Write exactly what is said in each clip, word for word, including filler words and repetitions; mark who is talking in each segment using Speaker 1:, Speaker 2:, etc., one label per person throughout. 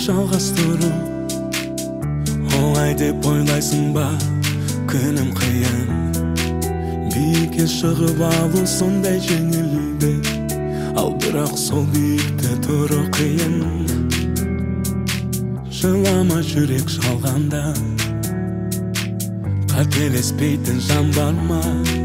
Speaker 1: жалғастыру оңай деп ойлайсың ба? Күнім қиын, биікке шығып алу сондай жеңілді, ал бірақ сол биікте тұру қиын. Жылама жүрек жалғанда, қателеспейтін жан бар ма?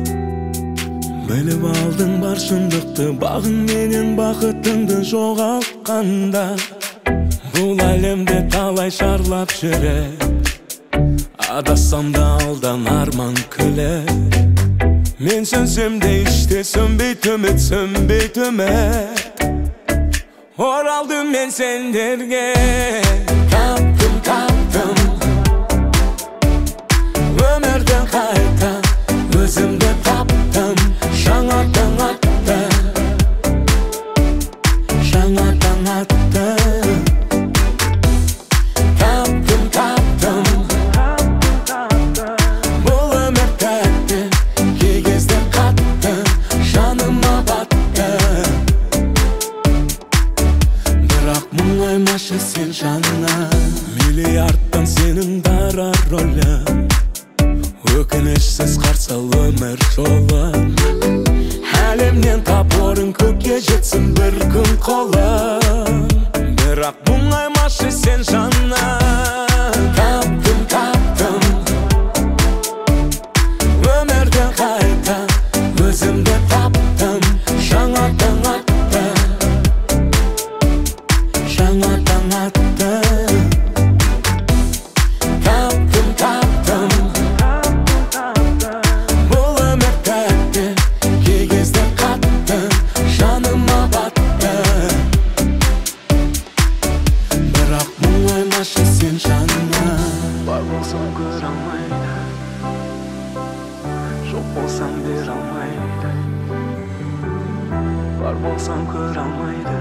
Speaker 1: Біліп алдың бар шындықты, бағың менен бақытыңды жоғалтқанда. Бұл әлемде талай шарлап жүрек, адассам да алдан арман күле. Мен сөнсем де іште сөнбейт үміт, сөнбейт үміт. Оралдым мен сендерге, таптым, таптым өмірден қайта, өзімді таптым. Жаңа таң атты, жаңа таң атты. Таптым, таптым бұл өмір тәтті, кей кезде қатты, жаныма батты. Бірақ мұңаймашы сен жанына, миллиардтан сенің дара рөлі. Өкінішсіз қарсы ал өмір жолын, әлемнен тап орын, көкке жетсін бір күн қолың. Бірақ мұңаймашы сен жанына. Таптым, таптым өмірден қайта, өзімді таптым. Жаңа таң атты, жаңа таң атты. Таптым, таптым бұл өмір тәтті, кей кезде қатты, жаныма батты. Бірақ мұңаймашы сен жанына. Бар болсам көре алмайды, жоқ болсам бере алмайды. Бар болсам көре алмайды,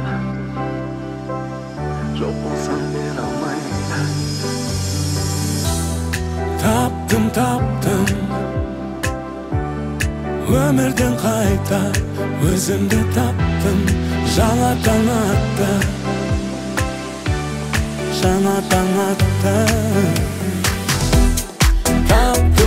Speaker 1: жоқ болсам бере алмайды. Таптым, таптым өмірден қайта, өзімді таптым. Жаңа таң атты, жаңа таң атты. Таптым